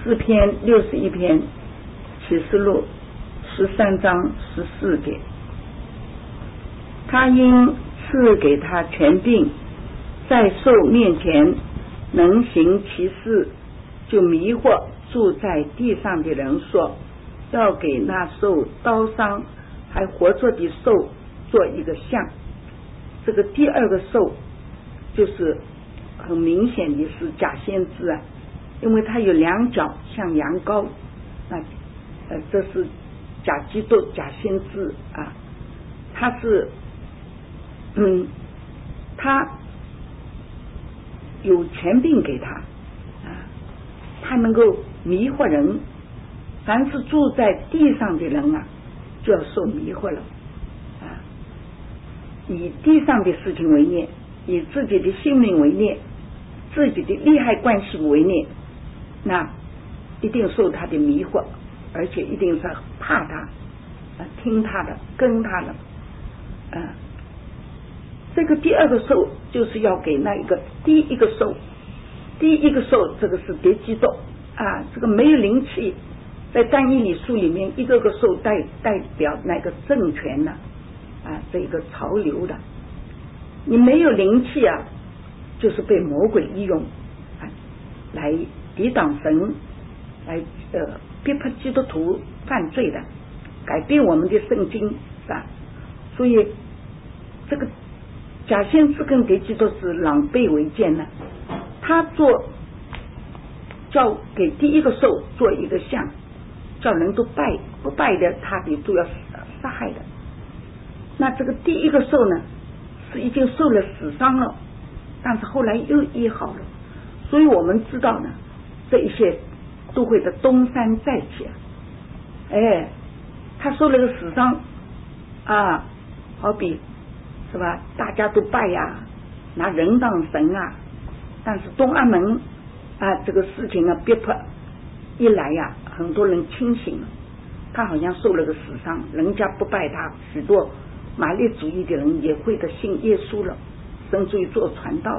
诗篇61篇启示录13章14节，他因赐给他权柄，在兽面前能行其事，就迷惑住在地上的人，说要给那受刀伤还活着的兽做一个像。这个第二个兽就是很明显的是假先知啊，因为他有两脚像羊羔，这是假基督假先知啊，他是他有权柄给他啊，他能够迷惑人，凡是住在地上的人啊，就要受迷惑了啊，以地上的事情为念，以自己的性命为念，自己的利害关系为念，那一定受他的迷惑，而且一定是怕他听他的跟他的这个第二个兽就是要给那一个第一个兽这个是敌基督啊，这个没有灵气，在但以理书里面一个个兽代表那个政权呢这一个潮流的，你没有灵气啊，就是被魔鬼利用来抵挡神，来逼迫基督徒犯罪的，改变我们的圣经所以这个假先知跟敌基督是狼狈为奸的，他叫给第一个兽做一个像，叫人都拜，不拜的他的都要杀害的。那这个第一个兽呢是已经受了死伤了，但是后来又医好了，所以我们知道呢，这一些都会的东山再起他受了个死伤好比是吧，大家都拜呀，拿人当神啊，但是东安门这个事情逼迫一来很多人清醒了，他好像受了个死伤，人家不拜他，许多马列主义的人也会的信耶稣了，甚至于做传道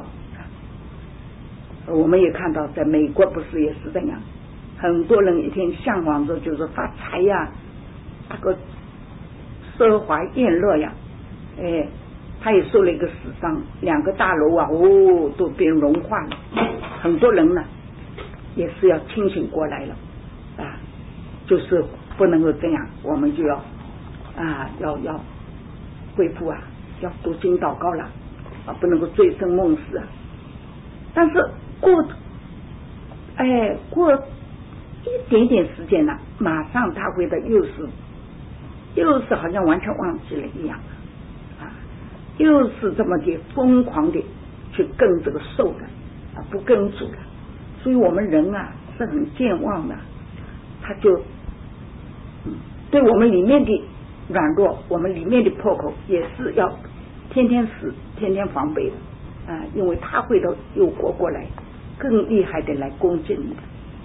我们也看到在美国不是也是这样，很多人一天向往着就是发财那个奢华宴乐他也受了一个死伤，两个大楼都被融化了，很多人呢也是要清醒过来了就是不能够这样，我们就要要恢复要读经祷告了不能够醉生梦死但是过一点点时间了，马上他会的又是好像完全忘记了一样又是这么的疯狂的去跟这个兽的不跟主了，所以我们人是很健忘的，他就对我们里面的软弱，我们里面的破口也是要天天死，天天防备的因为他会的又活过来，更厉害的来攻击你的。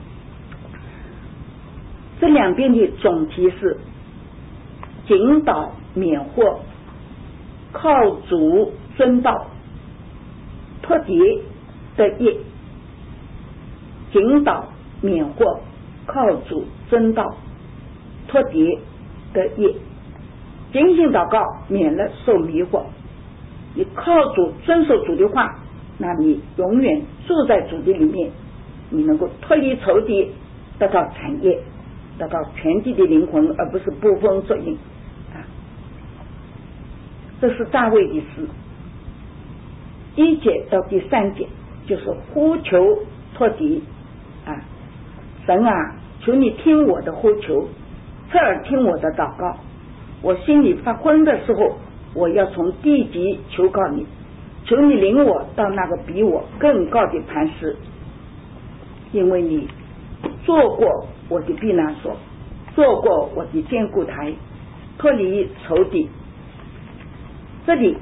这两边的总题是警导免祸，靠主遵道，脱敌的业。警导免祸，靠主遵道，脱敌的业。警醒祷告，免了受迷惑。你靠主遵守主的话，那你永远住在主的里面，你能够脱离仇敌，得到产业，得到全地的灵魂，而不是捕风捉影这是大卫的诗1节到第3节，就是呼求脱敌神求你听我的呼求，侧耳听我的祷告，我心里发昏的时候，我要从地极求告你，求你领我到那个比我更高的磐石，因为你做过我的避难所，做过我的坚固台，脱离仇敌。这里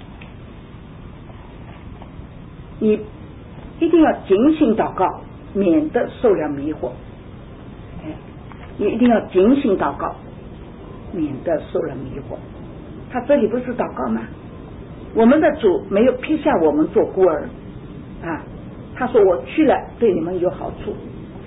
你一定要警醒祷告，免得受了迷惑你一定要警醒祷告，免得受了迷惑。他这里不是祷告吗？我们的主没有批下我们做孤儿他说我去了对你们有好处，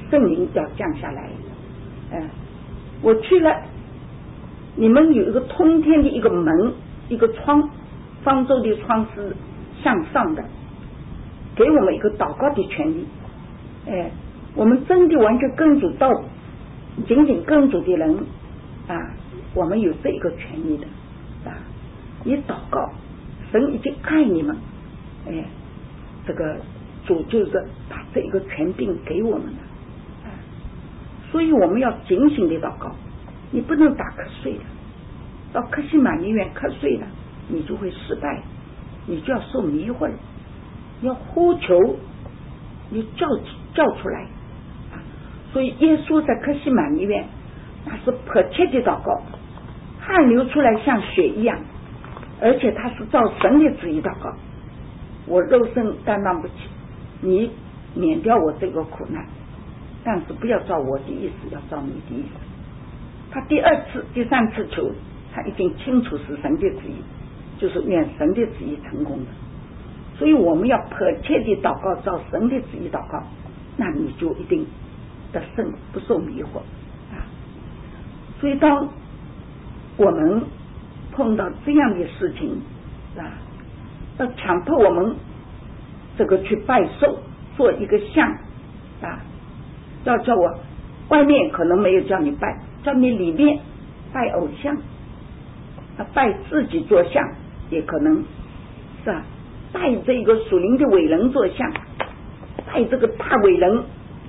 圣灵要降下来。我去了，你们有一个通天的一个门，一个窗，方舟的窗是向上的，给我们一个祷告的权利。我们真的完全跟主到仅仅跟主的人我们有这个权利的你祷告，神已经爱你们，这个主就是把这一个权柄给我们了，所以我们要警醒的祷告，你不能打瞌睡的，到客西马尼园瞌睡了，你就会失败，你就要受迷惑了，要呼求，你叫出来。所以耶稣在客西马尼园那是迫切的祷告，汗流出来像血一样，而且他是照神的旨意祷告，我肉身担当不起，你免掉我这个苦难，但是不要照我的意思，要照你的意思。他第二次第三次求，他已经清楚是神的旨意，就是愿神的旨意成功的。所以我们要迫切的祷告，照神的旨意祷告，那你就一定得胜，不受迷惑所以当我们碰到这样的事情要强迫我们这个去拜寿，做一个像要叫我外面可能没有叫你拜，叫你里面拜偶像拜自己做像，也可能是拜这个属灵的伟人做像，拜这个大伟人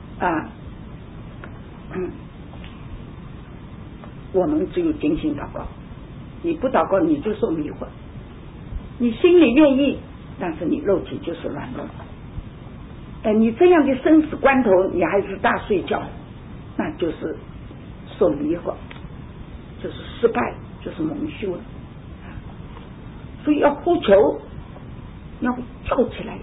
我们只有警醒祷告，你不祷告你就受迷惑，你心里愿意，但是你肉体就是软弱你这样的生死关头你还是大睡觉，那就是受迷惑，就是失败，就是蒙羞了所以要呼求，要叫起来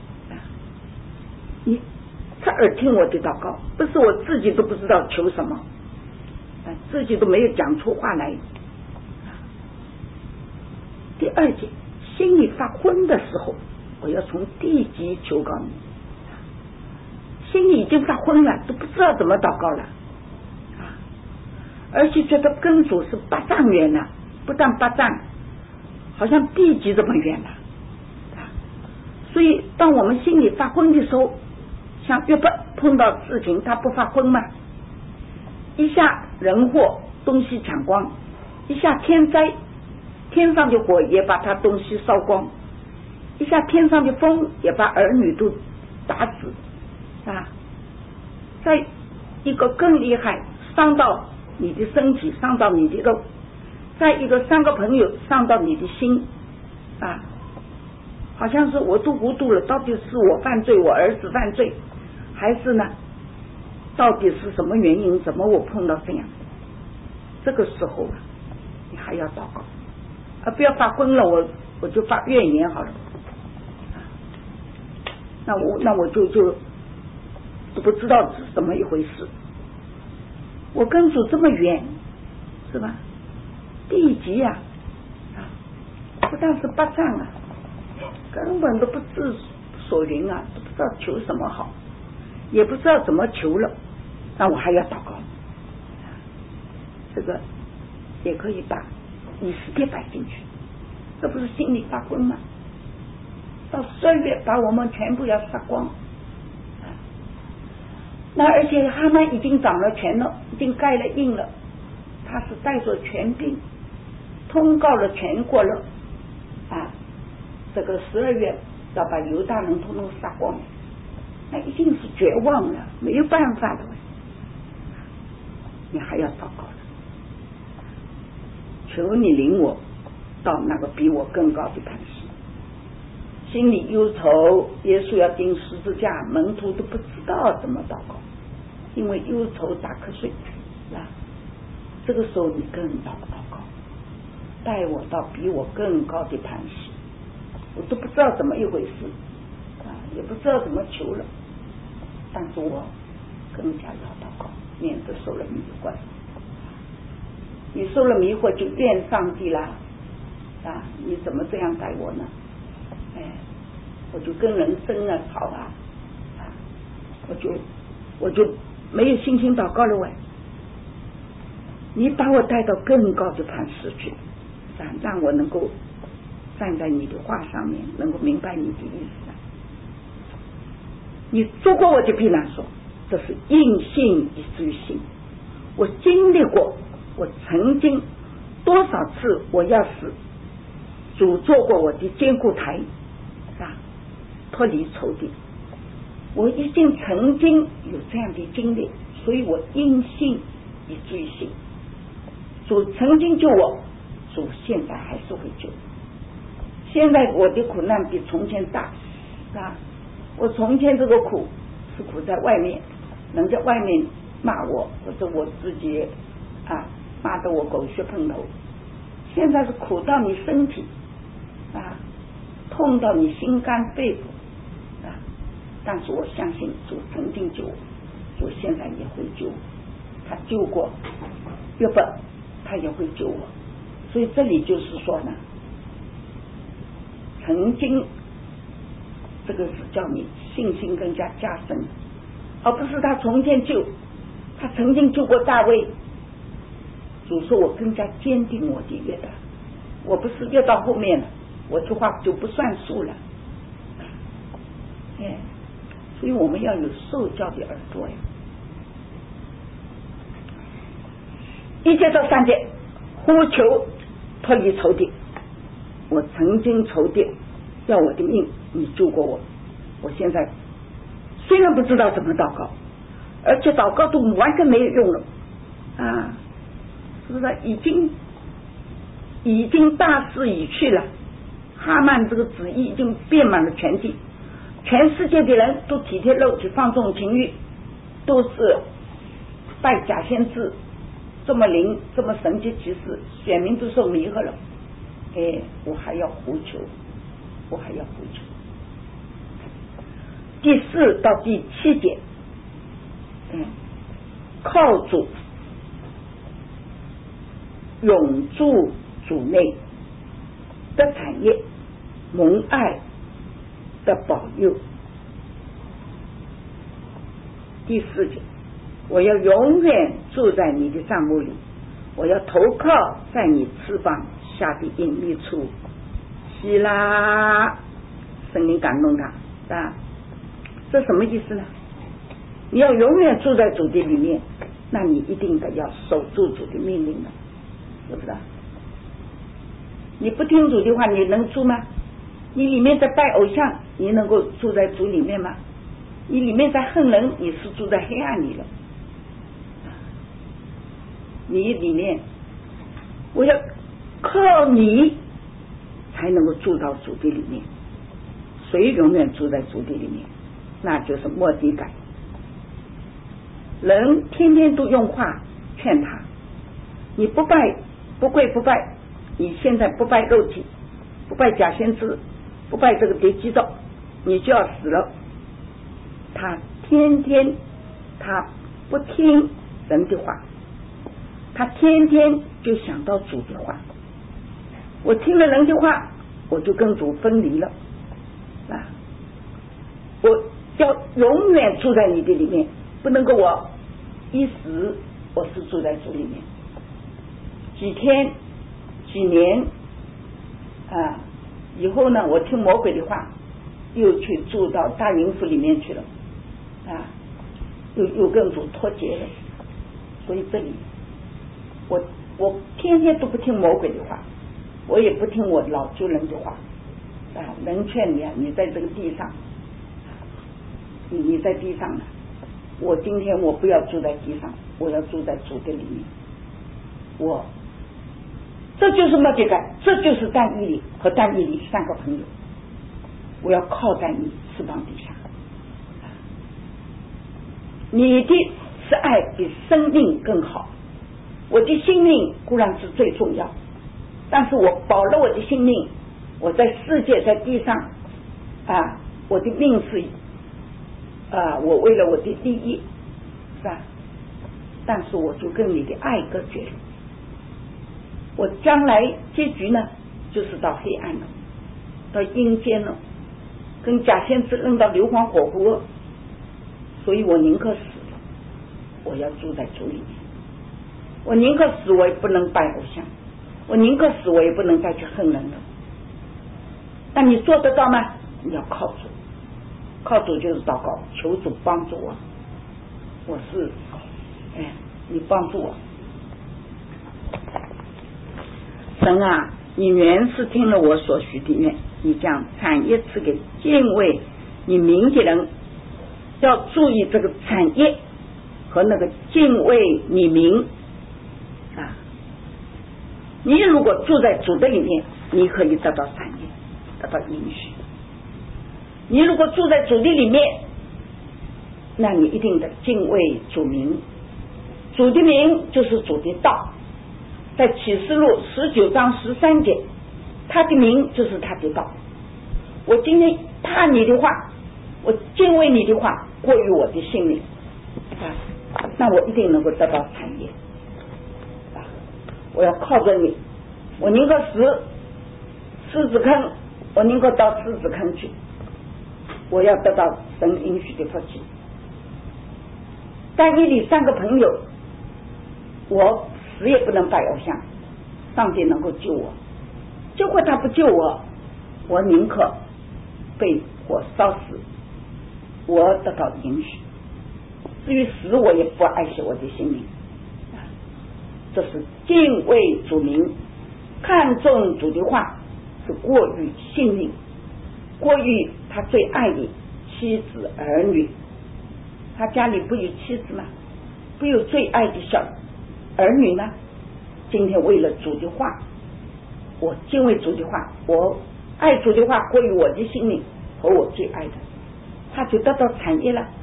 你侧耳听我的祷告，不是我自己都不知道求什么自己都没有讲出话来第二节，心里发昏的时候，我要从地级求告你，心里已经发昏了，都不知道怎么祷告了而且觉得跟主是8丈远了，不但8丈，好像地级这么远了所以当我们心里发昏的时候，像约伯碰到事情他不发昏吗？一下人祸东西抢光，一下天灾，天上的火也把他东西烧光，一下天上的风也把儿女都打死在一个更厉害，伤到你的身体，伤到你的肉，再一个3个朋友伤到你的心好像是我都糊涂了，到底是我犯罪，我儿子犯罪，还是呢到底是什么原因，怎么我碰到这样，这个时候你还要祷告不要发昏了，我就发怨言好了那我就不知道是怎么一回事，我跟主这么远是吧，地级不但是8丈根本都不知所云都不知道求什么好，也不知道怎么求了，那我还要祷告这个也可以把以斯帖摆进去，这不是心里发昏吗？到12月把我们全部要杀光那而且哈曼已经掌了权了，已经盖了印了，他是带着权柄通告了全国了这个12月要把犹大人统统杀光，那一定是绝望了，没有办法的，你还要祷告的，求你领我到那个比我更高的磐石，心里忧愁，耶稣要钉十字架，门徒都不知道怎么祷告，因为忧愁打瞌睡这个时候你更祷告，带我到比我更高的磐石，我都不知道怎么一回事也不知道怎么求了，但是我更加要祷告，免得受了迷惑，你受了迷惑就怨上帝啦你怎么这样待我呢我就跟人争吵我就没有信心祷告了喂，你把我带到更高的磐石去，让我能够站在你的话上面，能够明白你的意思。你做过我的避难所，这是因信以至于信。我经历过，我曾经多少次我要死，主做过我的坚固台，脱离仇敌。我已经曾经有这样的经历，所以我因信以至于信。主曾经救我，主现在还是会救。现在我的苦难比从前大，我从前这个苦是苦在外面，能在外面骂我，或者我自己骂得我狗血喷头。现在是苦到你身体痛到你心肝肺腑但是我相信主曾经救我，主现在也会救我，他救过约伯，他也会救我。所以这里就是说呢，曾经这个是叫你信心更加加深，而不是他从前救，他曾经救过大卫。主说我更加坚定我的约的，我不是越到后面了，我的话就不算数了。所以我们要有受教的耳朵呀。1节到3节，呼求脱离仇敌。我曾经仇敌要我的命，你救过我。我现在虽然不知道怎么祷告，而且祷告都完全没有用了是不是已经大势已去了？哈曼这个旨意已经遍满了全地，全世界的人都体贴肉体，放纵情欲，都是拜假先知，这么灵，这么神迹奇事，选民都受迷惑了。我还要呼求，我还要呼求。第4到第7节，靠主永驻主内的产业，蒙爱的保佑。第4节，我要永远住在你的帐幕里，我要投靠在你翅膀下的隐秘处。希拉，圣灵感动他这什么意思呢？你要永远住在主的里面，那你一定的要守住主的命令了，是不是？你不听主的话，你能住吗？你里面在拜偶像，你能够住在主里面吗？你里面在恨人，你是住在黑暗里了。你里面，我要靠你才能够住到主的里面。谁永远住在主的里面？那就是末底改。人天天都用话劝他，你不拜不跪不拜，你现在不拜肉体，不拜假先知，不拜这个敌基督，你就要死了。他天天他不听人的话，他天天就想到主的话。我听了人的话，我就跟主分离了我要永远住在你的里面，不能够我一时我是住在主里面，几天几年以后呢，我听魔鬼的话，又去住到大淫妇里面去了又跟主脱节了。所以这里我天天都不听魔鬼的话，我也不听我老旧人的话人劝你你在这个地上，你在地上呢，我今天我不要住在地上，我要住在主的里面。这就是末底改，这就是但以理和但以理3个朋友。我要靠在你翅膀底下。你的是爱比生命更好，我的性命固然是最重要，但是我保了我的性命，我在世界在地上我的命是我为了我的利益是吧？但是我就跟你的爱隔绝了，我将来结局呢就是到黑暗了，到阴间了，跟假先知扔到硫磺火湖，所以我宁可死了。 我要住在主里面，我宁可死我也不能拜偶像，我宁可死我也不能再去恨人了。那你做得到吗？你要靠主，靠主就是祷告，求主帮助我，我是你帮助我。神啊，你原是听了我所许的愿，你将产业赐给敬畏你名的人。要注意这个产业和那个敬畏你名啊！你如果住在主的里面，你可以得到产业，得到应许。你如果住在主的里面，那你一定得敬畏主名。主的名就是主的道，在启示录19章13节，他的名就是他的道。我今天怕你的话，我敬畏你的话过于我的性命那我一定能够得到产业我要靠着你，我宁可死狮子坑，我宁可到狮子坑去，我要得到神应许的福气。但以理3个朋友，我死也不能拜偶像，上帝能够救我，结果他不救我，我宁可被火烧死，我得到应许。至于死，我也不爱惜我的性命。这是敬畏主名，看重主的话，是过于性命，过于他最爱的妻子儿女。他家里不有妻子吗？不有最爱的小儿女吗？今天为了主的话，我敬畏主的话，我爱主的话过于我的性命和我最爱的，他就得到产业了。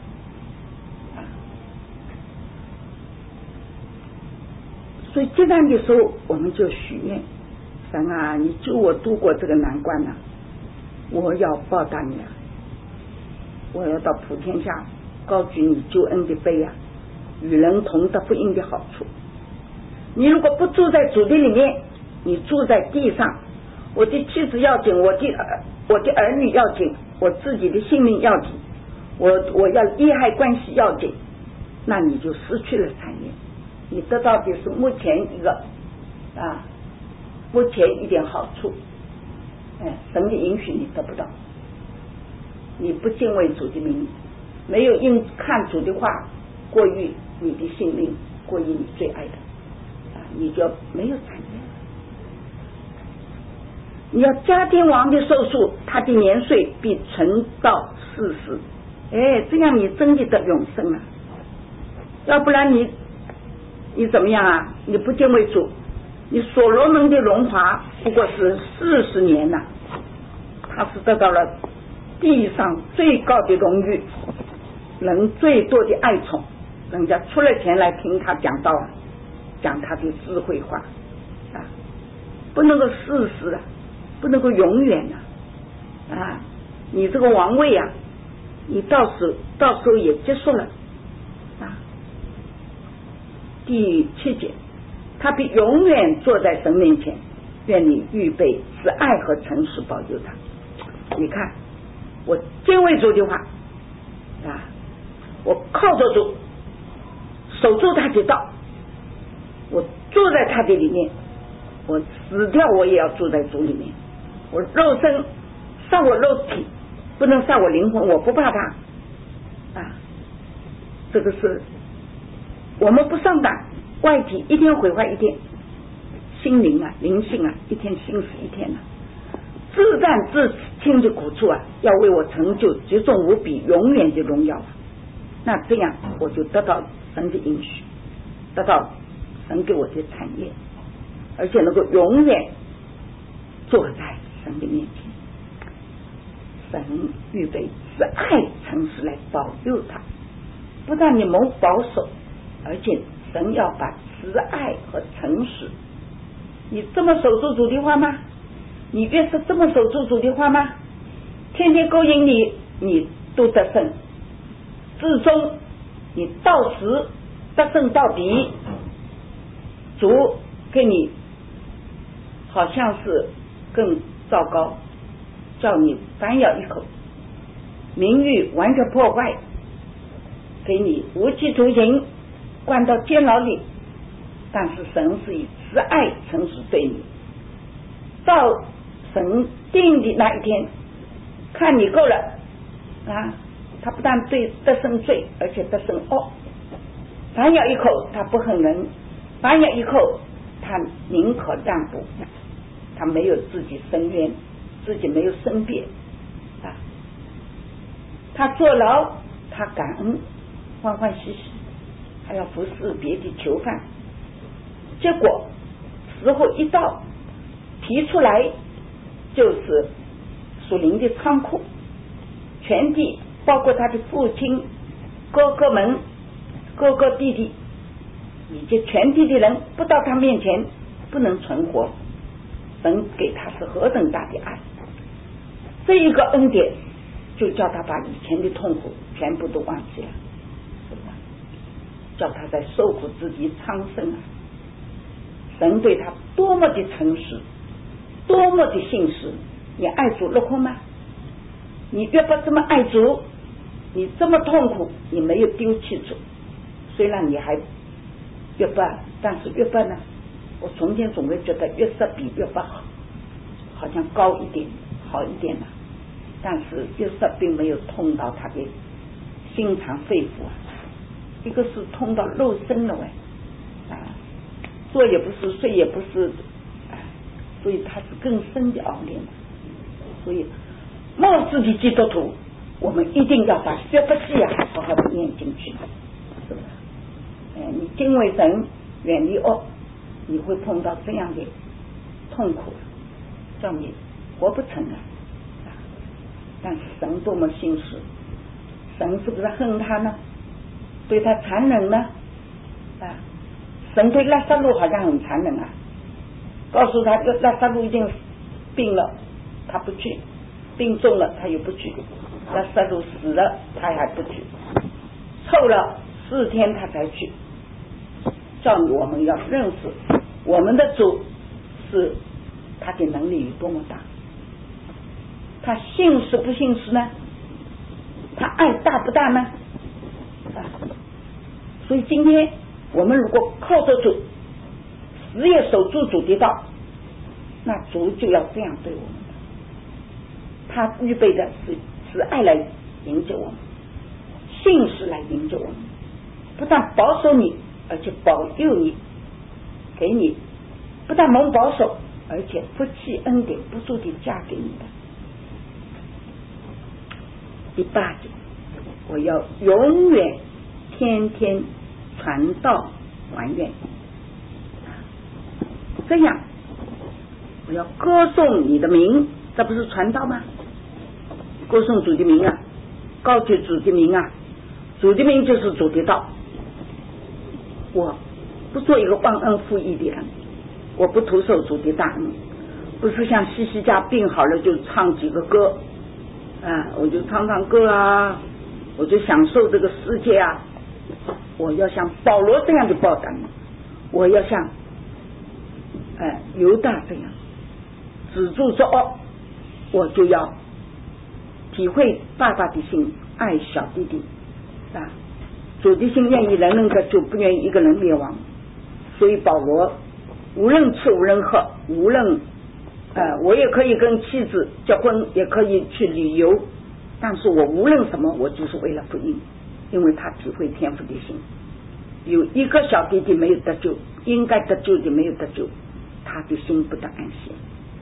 所以结难的时候，我们就许愿，神啊，你救我度过这个难关啊，我要报答你啊，我要到普天下高举你救恩的杯啊，与人同得福音的好处。你如果不住在主的里面，你住在地上，我的妻子要紧，我的儿女要紧，我自己的性命要紧，我要利害关系要紧，那你就失去了产业。你得到的是目前一点好处，神的允许你得不到。你不敬畏主的名，没有因看主的话过于你的性命，过于你最爱的你就没有产业。你要加天王的寿数，他的年岁必存到世世，这样你真的得永生啊！要不然你怎么样啊？你不敬畏主，你所罗门的荣华不过是40年呐，他是得到了地上最高的荣誉，人最多的爱宠，人家出了钱来听他讲道，讲他的智慧话不能够世世不能够永远你这个王位你到时候也结束了第7节，他必永远坐在神面前，愿你预备慈爱和诚实保佑他。你看，我敬畏主的话我靠着主，守住他的道，我住在他的里面，我死掉我也要住在主里面。我肉身杀我肉体，不能杀我灵魂，我不怕他这个是我们不上当，外体一天毁坏一天，心灵灵性一天心死一天自战自亲的苦处要为我成就极重无比永远的荣耀那这样我就得到神的应许，得到神给我的产业，而且能够永远坐在神的面前。神预备慈爱诚实来保佑他，不但你蒙保守，而且神要把慈爱和诚实，你这么守住主的话吗？你越是这么守住主的话吗？天天勾引你，你都得胜，至终你到时得胜到底，主给你好像是更糟糕，叫你反咬一口，名誉完全破坏，给你无期徒刑， 关到监牢里，但是神是以慈爱诚实对你，到神定的那一天，看你够了啊，他不但得生罪，而且得生恶。反咬一口他不恨人，反咬一口他宁可让步，他没有自己申冤，自己没有申辩啊。他坐牢，他感恩，欢欢喜喜，还要服侍别的囚犯。结果时候一到，提出来就是属灵的仓库，全地包括他的父亲、哥哥们、哥哥弟弟以及全地的人，不到他面前不能存活。神给他是何等大的爱，这一个恩典就叫他把以前的痛苦全部都忘记了，是吧？叫他在受苦之地昌盛啊！神对他多么的诚实，多么的信实。你爱主落空吗？你越不这么爱主，你这么痛苦，你没有丢弃主。虽然你还越不，但是越不呢，我从前总会觉得越是比越不好，好像高一点好一点了，但是约瑟并没有痛到他的心肠肺腑啊，一个是痛到肉身了啊，坐也不是，睡也不是，所以他是更深的熬炼的。所以末世的基督徒，我们一定要把约伯记啊好好的念进去，是不是？你敬畏神，远离恶，你会碰到这样的痛苦，叫你活不成啊！但是神多么信实，神是不是恨他呢？对他残忍呢？神对拉撒路好像很残忍啊，告诉他拉撒路已经病了，他不去；病重了，他又不去；拉撒路死了，他还不去；臭了4天他才去。叫我们要认识我们的主是他的能力有多么大，他信实不信实呢？他爱大不大呢？所以今天我们如果靠着主，死也守住主的道，那主就要这样对我们的。他预备的是爱来迎接我们，信实来迎接我们，不但保守你，而且保佑你，给你不但蒙保守，而且福气恩典不住地加给你的。第8节，我要永远天天传道还愿，这样我要歌颂你的名，这不是传道吗？歌颂主的名啊，高举主的名啊，主的名就是主的道。我不做一个忘恩负义的人，我不徒受主的大恩，不是像西西家病好了就唱几个歌我就唱唱歌啊，我就享受这个世界啊。我要像保罗这样的报答你，我要像犹大这样止住作恶，我就要体会爸爸的心，爱小弟弟主的心愿意人人得救，不愿意一个人灭亡。所以保罗无论吃无论喝，无论我也可以跟妻子结婚，也可以去旅游，但是我无论什么，我就是为了福音，因为他体会天父的心。有一个小弟弟没有得救，应该得救的没有得救，他的心不得安息。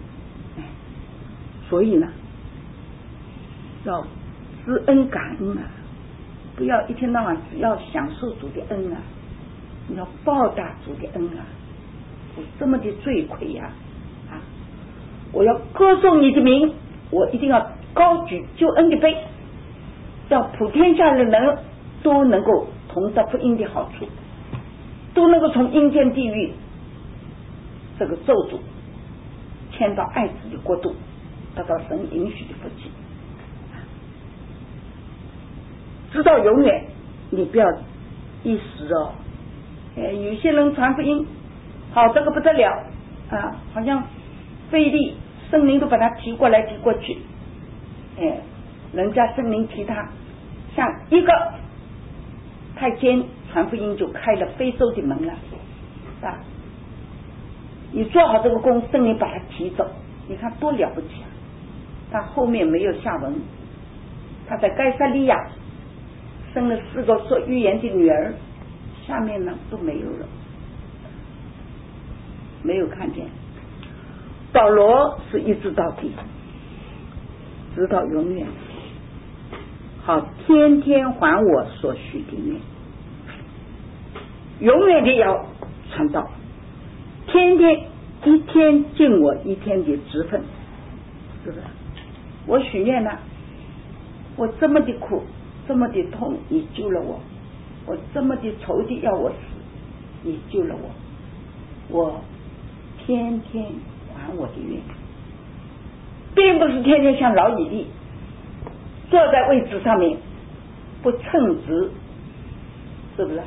所以呢，要知恩感恩啊，不要一天到晚只要享受主的恩啊，你要报答主的恩啊。我这么的罪愧呀我要歌颂你的名，我一定要高举救恩的杯，让普天下的人都能够同得福音的好处，都能够从阴间地狱这个咒诅迁到爱子的国度，得到神允许的福气，直到永远。你不要一时有些人传福音好这个不得了好像费力圣灵都把他提过来提过去，人家圣灵提他，像一个太监传福音就开了非洲的门了啊！你做好这个工，圣灵把他提走，你看多了不起啊！他后面没有下文，他在该撒利亚生了4个说预言的女儿，下面呢都没有了，没有看见。保罗是一直到底，直到永远。好，天天还我所许的愿，永远的要传道，天天一天尽我一天的职分，是不是？我许愿了，我这么的苦，这么的痛，你救了我；我这么的仇敌要我死，你救了我。我天天还我的愿，并不是天天像老以利坐在位置上面不称职，是不是？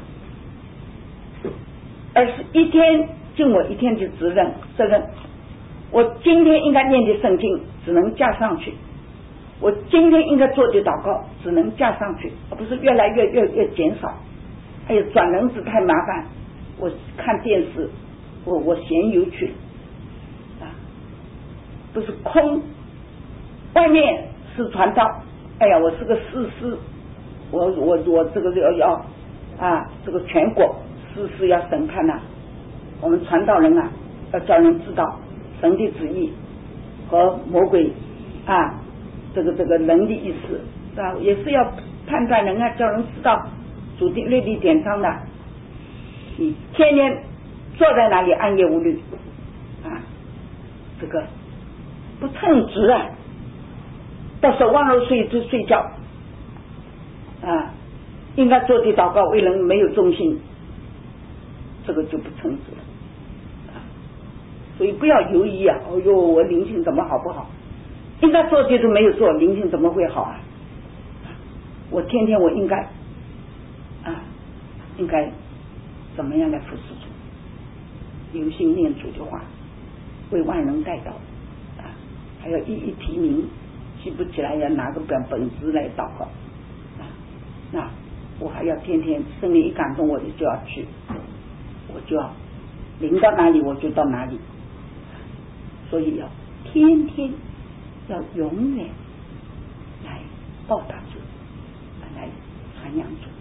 而是一天尽我一天的责任。我今天应该念的圣经只能加上去，我今天应该做的祷告只能加上去，而不是越来越减少。还有转轮子太麻烦，我看电视我闲游去啊，不是空，外面是传道。哎呀，我是个士师，我这个要啊，这个全国士师要审判呐、我们传道人啊，要叫人知道神的旨意和魔鬼啊，这个人的意思啊，也是要判断人啊，叫人知道主的律例典章的。你天天坐在那里暗夜无虑啊，这个不称职啊，到时候忘了睡觉啊，应该做的祷告为人没有忠心，这个就不称职了啊。所以不要犹豫啊，哦哟，我灵性怎么好不好？应该做的都没有做，灵性怎么会好啊？我天天我应该怎么样来服侍主，留心念主的话，为万人带祷啊，还要一一提名，记不起来要拿个本子来祷告啊。那我还要天天圣灵一感动我的就要去，我就要临到哪里我就到哪里，所以要天天要永远来报答主，来传扬主。